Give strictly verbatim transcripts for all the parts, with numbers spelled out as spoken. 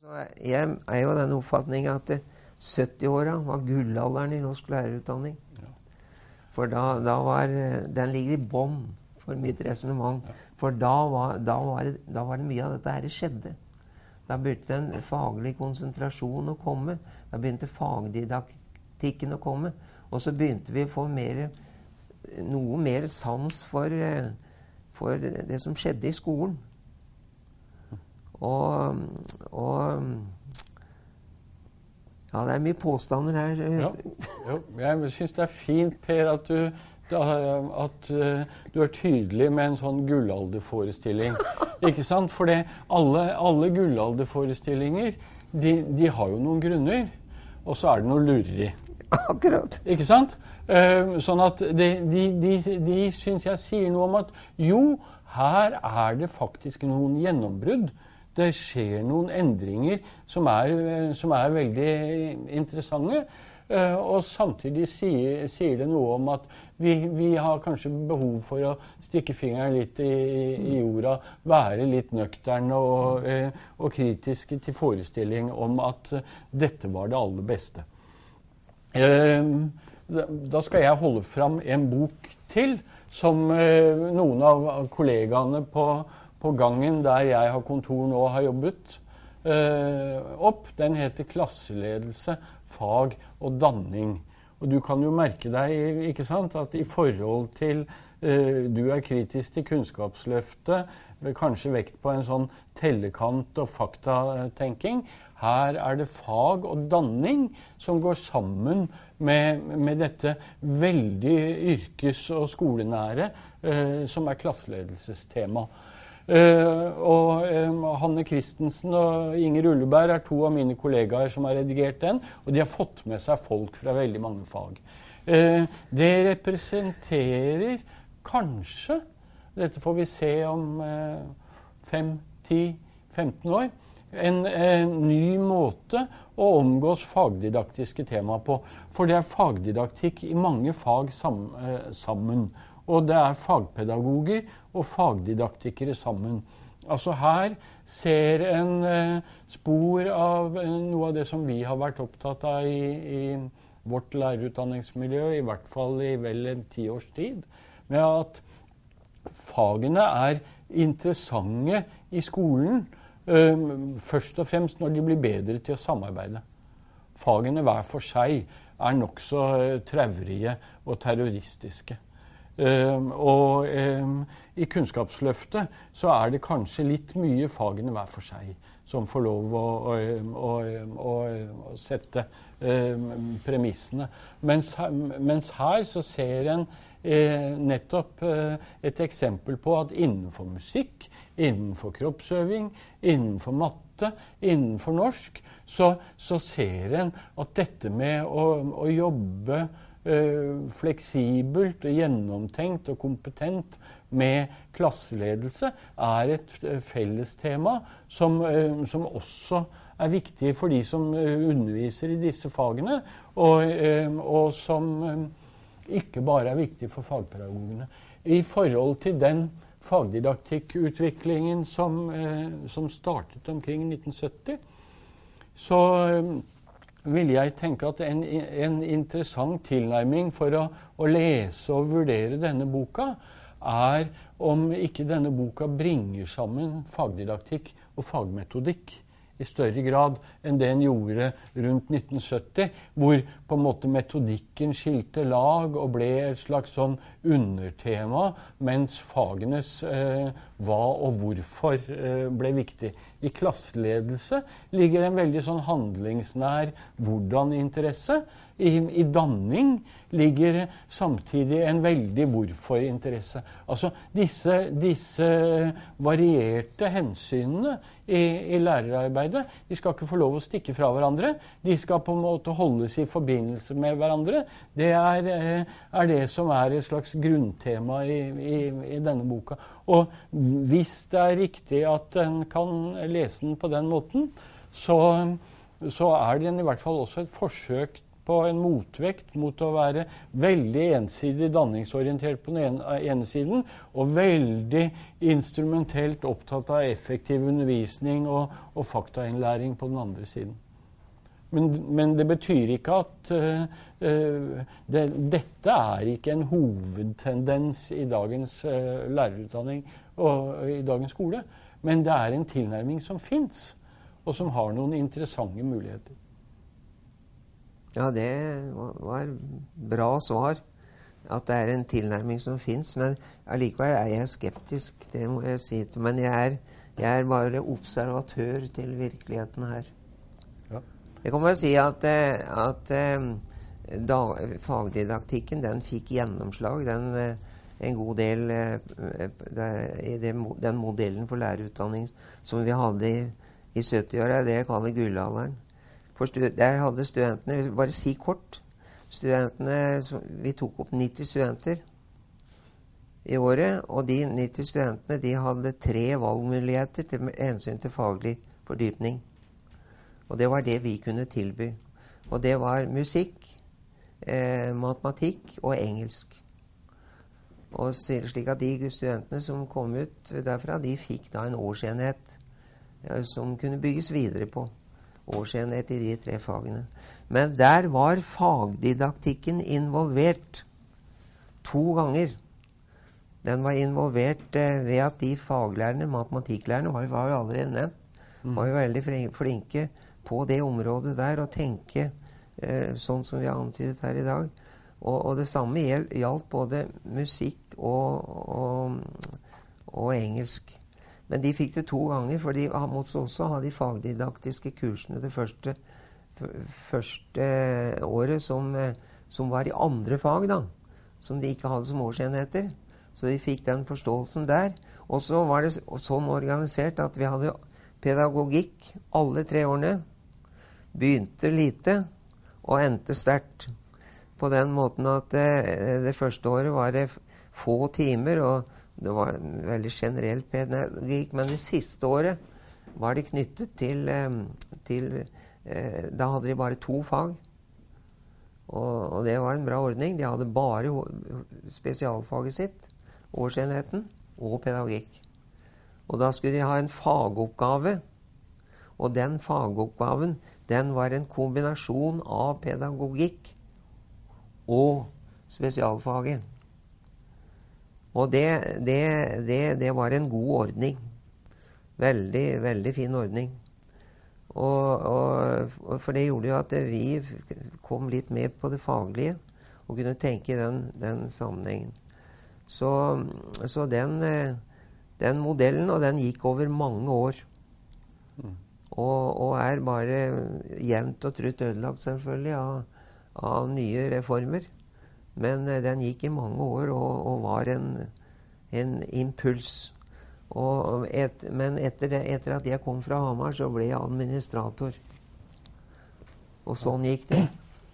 Så jeg er jo den oppfatningen at sytti-årene var gullalderen i norsk lærerutdanning. Ja. For da, da var, den ligger i bånd for mitt resonemang. Ja. For da var, da, var det, da var det mye av dette her skjedde. Da begynte en faglig konsentrasjon å komme. Da begynte fagdidaktikken å komme. Og så begynte vi å få mer, noe mer sans for, for det som skjedde i skolen. Og, og ja, det er mye påstander her. Ja, ja. Jeg synes det er fint, Per, at du, at du er tydelig med en sånn gullalderforestilling. Ikke sant? For det, alle, alle gullalderforestillinger, de, de har jo noen grunner, og så er det noe lureri. Akkurat. Ikke sant? Sånn at de, de, de, de synes jeg sier noe om at jo, her er det faktisk noen gjennombrudd. Det skjer noen endringer som er, som er veldig interessante, og samtidig sier, sier det noe om at vi, vi har kanskje behov for å stikke fingeren litt i, i jorda, være litt nøktern og, og kritiske til forestilling om at dette var det aller beste. Da skal jeg holde fram en bok til, som noen av kollegaene på på gangen der jeg har kontor nå har jobbet øh, opp. Den heter Klasseledelse, fag og danning. Og du kan jo merke deg, ikke sant, at i forhold til øh, du er kritisk til Kunnskapsløftet, kanskje vekt på en sånn tellekant og faktatenking. Her er det fag og danning som går sammen med, med dette veldig yrkes- og skolenære øh, som er klasseledelsestema. Uh, og um, Hanne Christensen og Inger Ulleberg er to av mine kollegaer som har redigert den, og de har fått med seg folk fra veldig mange fag. Uh, det representerer kanskje, dette får vi se om uh, fem, ti, femten år, en, en ny måte å omgås fagdidaktiske tema på. For det er fagdidaktikk i mange fag sam, uh, sammen. Og det er fagpedagoger og fagdidaktikere sammen. Altså her ser en eh, spor av eh, noe av det som vi har vært opptatt av i, i vårt lærerutdanningsmiljø, i hvert fall i vel en ti års tid, med at fagene er interessante i skolen, eh, først og fremst når de blir bedre til å samarbeide. Fagene hver for seg er nok så eh, traurige og terroristiske. Um, og um, i Kunnskapsløftet så er det kanskje litt mye fagene hver for seg som får lov å, å, å, å, å sette um, premissene. Mens, mens her så ser en eh, nettopp eh, et eksempel på at innenfor musikk, innenfor kroppsøving, innenfor matte, innenfor norsk, så, så ser en at dette med å, å jobbe Uh, fleksibelt, gjennomtenkt og kompetent med klasseledelse er et uh, fellestema som, uh, som også er viktig for de som uh, underviser i disse fagene, og, uh, og som uh, ikke bare er viktig for fagpedagogene. I forhold til den fagdidaktikkutviklingen som, uh, som startet omkring nitten sytti, så uh, vil jeg tenke at en, en interessant tilnærming for å, å lese og vurdere denne boka er om ikke denne boka bringer sammen fagdidaktikk og fagmetodikk i større grad enn det en gjorde rundt nitten sytti, hvor på en måte metodikken skilte lag og ble et slags sånn undertema, mens fagenes eh, hva og hvorfor eh, ble viktig. I klasseledelse ligger en veldig sånn handlingsnær hvordan-interesse. I, I danning ligger samtidig en veldig hvorfor-interesse. Altså disse, disse varierte hensynene i, i lærerarbeidet, de skal ikke få lov å stikke fra hverandre. De skal på en måte holdes i forbindelse med hverandre. Det er, er det som er et slags grunntema i, i, i denne boka. Og hvis det er riktig at en kan lese den på den måten, så, så er den i hvert fall også et forsøk på en motvekt mot å være veldig ensidig danningsorientert på den ene, ene siden, og veldig instrumentelt opptatt av effektiv undervisning og, og faktainnlæring på den andre siden. Men, men det betyr ikke at uh, uh, det, dette er ikke en hovedtendens i dagens uh, lærerutdanning og uh, i dagens skole, men det er en tilnærming som finnes, og som har noen interessante muligheter. Ja, det var bra svar, at det er en tilnærming som finnes, men allikevel er jeg skeptisk, det må jeg si. Men jeg er, jeg er bare observatør til virkeligheten her. Ja. Jeg kan bare si at, at da, fagdidaktikken, den fikk gjennomslag, den, en god del i det, den modellen for lærerutdanning som vi hadde i, i syttiåra, det jeg kaller gullalderen. For der hadde studentene, bare si kort, studentene, vi tok opp nitti studenter i året, og de nitti studentene, de hadde tre valgmuligheter til hensyn til faglig fordypning. Og det var det vi kunne tilby. Og det var musikk, eh, matematikk og engelsk. Og slik at de studentene som kom ut derfra, de fikk da en årsenhet ja, som kunne bygges videre på. Årsenhet i de tre fagene. Men der var fagdidaktikken involvert to ganger. Den var involvert eh, ved at de faglærerne, matematikklærerne, var, var jo allerede nevnt, mm. var jo veldig flinke på det området der, å tenke eh, sånn som vi har antydet her i dag. Og, og det samme gjeld, gjaldt både musikk og, og, og engelsk. Men de fikk det to ganger, for de måtte også ha de fagdidaktiske kursene det første, første året som, som var i andre fag, da, som de ikke hadde som årsenheter. Så de fikk den forståelsen der. Og så var det sånn organisert at vi hadde pedagogikk alle tre årene. Begynte lite og endte sterkt. På den måten at det, det første året var det få timer, og det var en veldig generell pedagogikk, men det siste året var det knyttet til, til da hadde de bare to fag, og, og det var en bra ordning. De hadde bare spesialfaget sitt, årsenheten og pedagogikk. Og da skulle de ha en fagoppgave, og den fagoppgaven, den var en kombinasjon av pedagogikk og spesialfaget. Og det, det, det, det var en god ordning. Veldig, veldig fin ordning. Og, og, for det gjorde jo at vi kom litt med på det faglige, og kunne tenke i den, den sammenhengen. Så, så den, den modellen, og den gikk over mange år. Mm. Og, og er bare jevnt og trutt ødelagt selvfølgelig av, av nye reformer. Men den gikk i mange år og, og var en, en impuls. Og et, men etter, det, etter at jeg kom fra Hamar, så ble jeg administrator. Og sånn gikk det.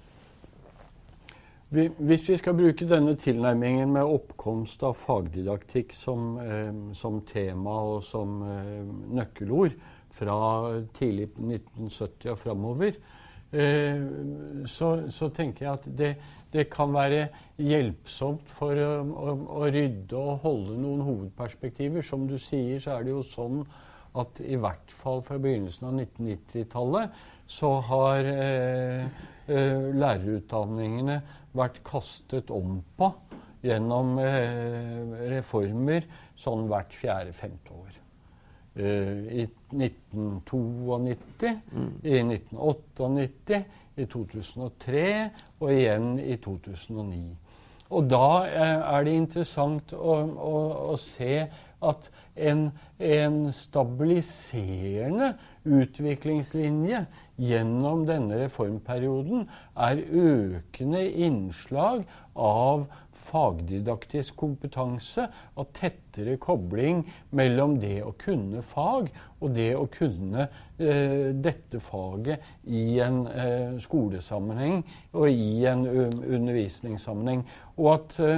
Hvis vi skal bruke denne tilnærmingen med oppkomst av fagdidaktikk som, eh, som tema og som eh, nøkkelord fra tidlig nitten sytti og fremover, Eh, så, så tenker jeg at det, det kan være hjelpsomt for å, å, å rydde og holde noen hovedperspektiver. Som du sier, så er det jo sånn at i hvert fall fra begynnelsen av nitten nittitallet så har eh, eh, lærerutdanningene vært kastet om på gjennom eh, reformer sånn hvert fjerde-femte år. Uh, I nitten nittito, mm. i nitten nittioåtte, i to tusen og tre og igjen i to tusen og ni. Og da uh, er det interessant å, å, å se at en, en stabiliserende utviklingslinje gjennom denne reformperioden er økende innslag av fagdidaktisk kompetanse og tettere kobling mellom det å kunne fag og det å kunne eh, dette faget i en eh, skolesammenheng og i en undervisningssammenheng. Og at eh,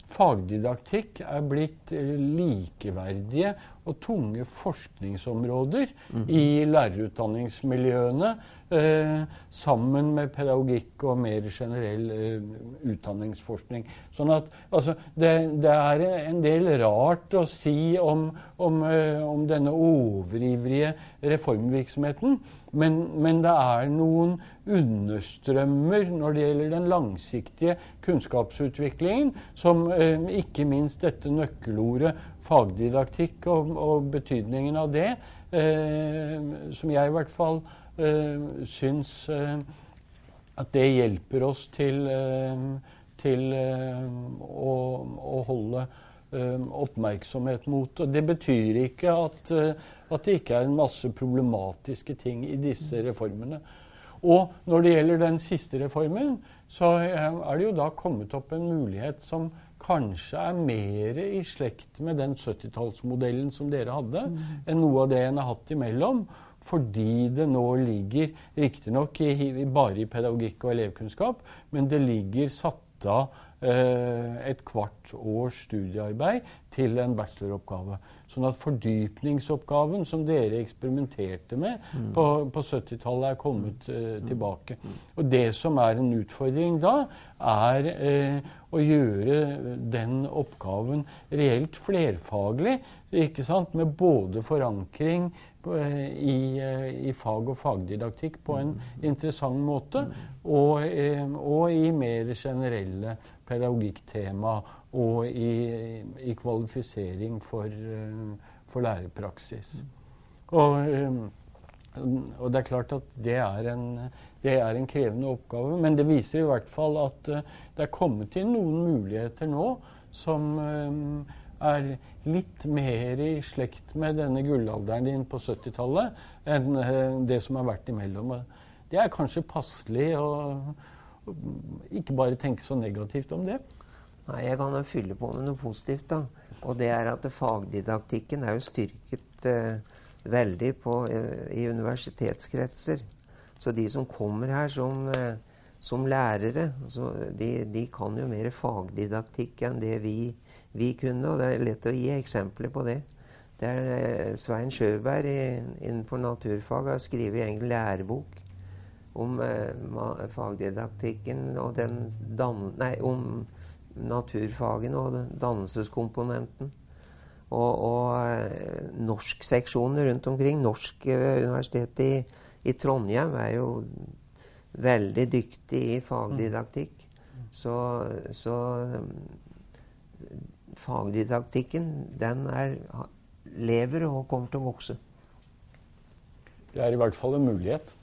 fagdidaktikk er blitt eh, likeverdige og tunge forskningsområder mm. i lærerutdanningsmiljøene, eh, sammen med pedagogikk og mer generell eh, utdanningsforskning. Sånn at altså, det, det er en del rart å si om, om, eh, om denne overivrige reformvirksomheten, men, men det er noen understrømmer når det gjelder den langsiktige kunnskapsutviklingen, som eh, ikke minst dette nøkkelordet fagdidaktikk og, og betydningen av det, eh, som jeg i hvert fall eh, syns eh, at det hjelper oss til, eh, til eh, å, å holde eh, oppmerksomhet mot. Og det betyr ikke at, eh, at det ikke er en masse problematiske ting i disse reformene. Og når det gjelder den siste reformen, så er det jo da kommet opp en mulighet som kanskje er mer i slekt med den syttitallsmodellen som dere hadde, mm. enn noe av det en har hatt imellom, fordi det nå ligger, riktignok i, bare i pedagogikk og elevkunnskap, men det ligger satt av eh, et kvart års studiearbeid til en bacheloroppgave. Sånn at fordypningsoppgaven som dere eksperimenterte med mm. på, på syttitallet er kommet eh, tilbake. Og det som er en utfordring da, er eh, å gjøre den oppgaven reelt flerfaglig, ikke sant? Med både forankring eh, i, eh, i fag og fagdidaktikk på en interessant måte, og, eh, og i mer generelle pedagogikktema og i, i kvalifisering for, for lærepraksis. Og, og det er klart at det er, en, det er en krevende oppgave, men det viser i hvert fall at det er kommet inn noen muligheter nå som er litt mer i slekt med denne gullalderen din på syttitallet enn det som har vært imellom. Det er kanskje passelig å ikke bare tenke så negativt om det. Nei, jeg kan jo fylle på med noe positivt da. Og det er at fagdidaktikken er jo styrket eh, veldig på, eh, i universitetskretser. Så de som kommer her som, eh, som lærere, så de, de kan jo mer fagdidaktikk enn det vi, vi kunne. Og det er lett å gi eksempler på det. Det er eh, Svein Sjøberg i, innenfor naturfag har skrevet en lærebok om eh, fagdidaktikken og den dan nei, om naturfagene og dannelseskomponenten. Og, og eh, norskseksjoner rundt omkring. Norsk eh, universitet i, i Trondheim er jo veldig dyktig i fagdidaktikk. Så, så fagdidaktikken, den er, lever og kommer til å vokse. Det er i hvert fall en mulighet.